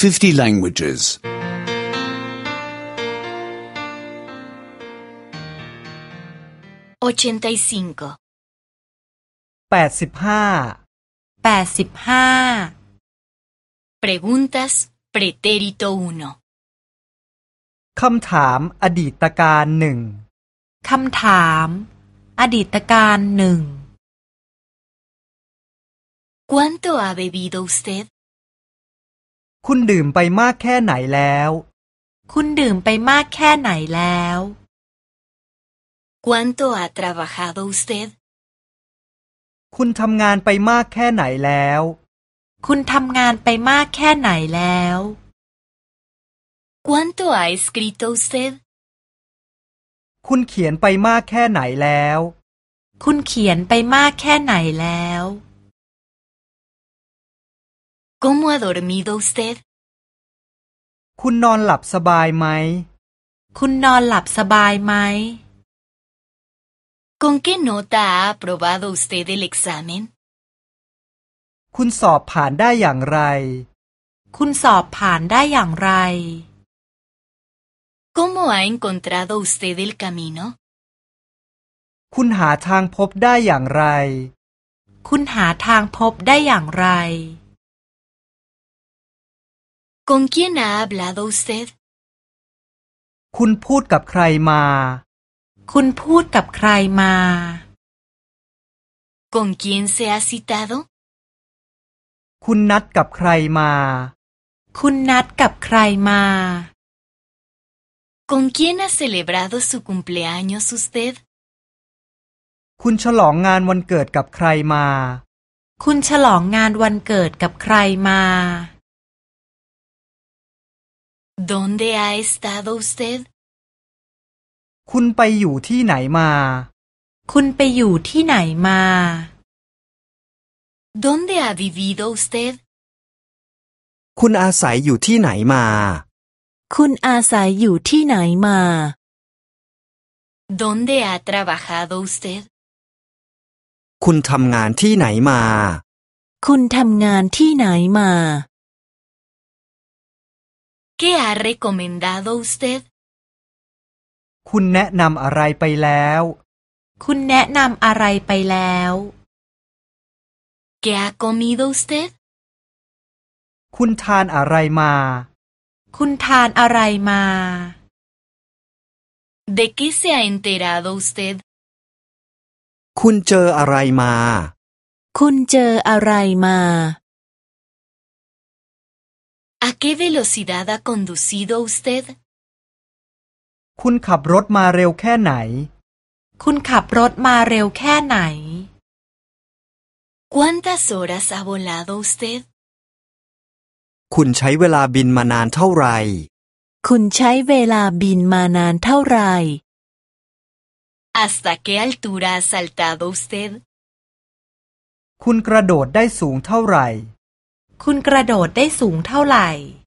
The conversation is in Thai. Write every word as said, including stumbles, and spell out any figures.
fifty languages. ochenta y cinco. แปดสิบห้าแปดสิบห้า Preguntas pretérito uno. คำถามอดีตการหนึ่งคำถามอดีตการหนึ่ง ¿Cuánto ha bebido usted? คุณดื่มไปมากแค่ไหนแล้วคุณดื่มไปมากแค่ไหนแล้ว ¿Cuánto ha trabajado usted? คุณทำงานไปมากแค่ไหนแล้วคุณทำงานไปมากแค่ไหนแล้ว ¿Cuánto ha escrito usted? คุณเขียนไปมากแค่ไหนแล้วคุณเขียนไปมากแค่ไหนแล้ว ¿Cómo ha dormido usted? คุณนอนหลับสบายไหมคุณนอนหลับสบายไหม ¿Con qué nota ha aprobado usted el examen? คุณสอบผ่านได้อย่างไรคุณสอบผ่านได้อย่างไร ¿Cómo ha encontrado usted el camino? คุณหาทางพบได้อย่างไรคุณหาทางพบได้อย่างไร ¿Con quién ha hablado usted? คุณพูดกับใครมาคุณพูดกับใครมา ¿Con quién se ha citado? คุณนัดกับใครมาคุณนัดกับใครมา ¿Con quién ha celebrado su cumpleaños usted? คุณฉลองงานวันเกิดกับใครมาคุณฉลองงานวันเกิดกับใครมา ¿Dónde ha estado usted? คุณไปอยู่ที่ไหนมาคุณไปอยู่ที่ไหนมา ¿Dónde ha vivido usted? คุณอาศัยอยู่ที่ไหนมาคุณอาศัยอยู่ที่ไหนมา ¿Dónde ha trabajado usted? คุณทำงานที่ไหนมาคุณทำงานที่ไหนมา ¿Qué ha recomendado usted? คุณแนะนำอะไรไปแล้วคุณแนะนำอะไรไปแล้ว ¿Qué ha comido usted? คุณทานอะไรมาคุณทานอะไรมา ¿De qué se ha enterado usted? คุณเจออะไรมาคุณเจออะไรมา ¿A qué velocidad ha conducido usted? คุณขับรถมาเร็วแค่ไหนคุณขับรถมาเร็วแค่ไหน ¿Cuántas horas ha volado usted? คุณใช้เวลาบินมานานเท่าไหร่คุณใช้เวลาบินมานานเท่าไหร่ ¿Hasta qué altura ha saltado usted? คุณกระโดดได้สูงเท่าไหร่คุณกระโดดได้สูงเท่าไหร่